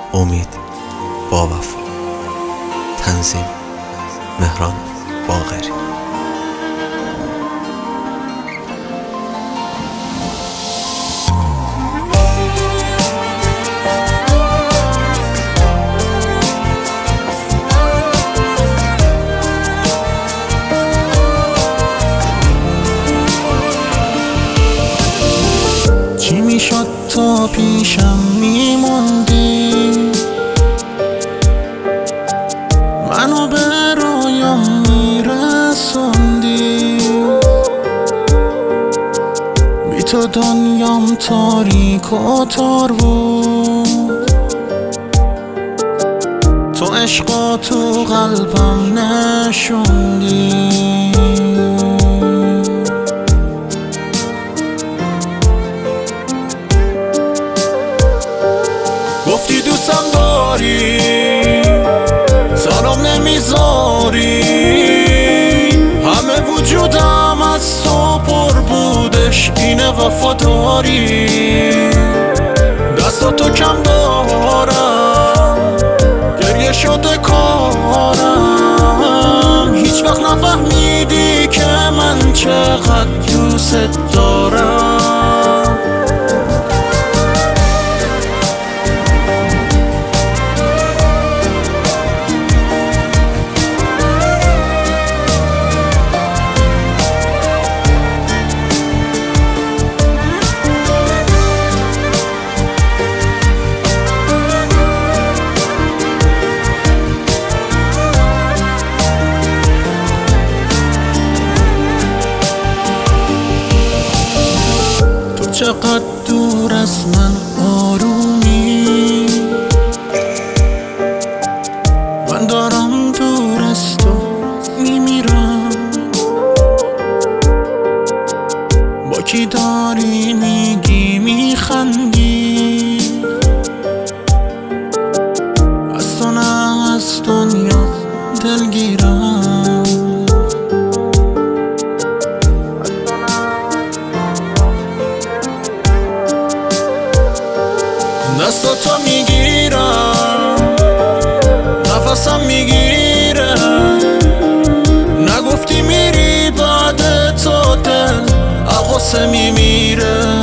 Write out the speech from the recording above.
امید با وفا. تنظیم مهران باقری. چی میشد تا پیشم میموندی، منو به رویام میرسوندی، بی تو دنیام تاریک و تار بود، تو عشقا تو قلبم نشوندی. گفتی دوستم داری، سلام نمیذاری، همه وجودم از تو پر بودش، اینه وفاداری. دستاتو کم دارم، گریه شده کارم، هیچ وقت نفهمیدی که من چقدر دوست دارم. چقدر دور از من آرومی، من دارم دور از تو میمیرم. با کی داری میگی میخندی، از تو نه از دنیا دلگیرم. دستاتو میگیرم، نفسم میگیره، نگفتی میری بعد تو دل غصه میمیره.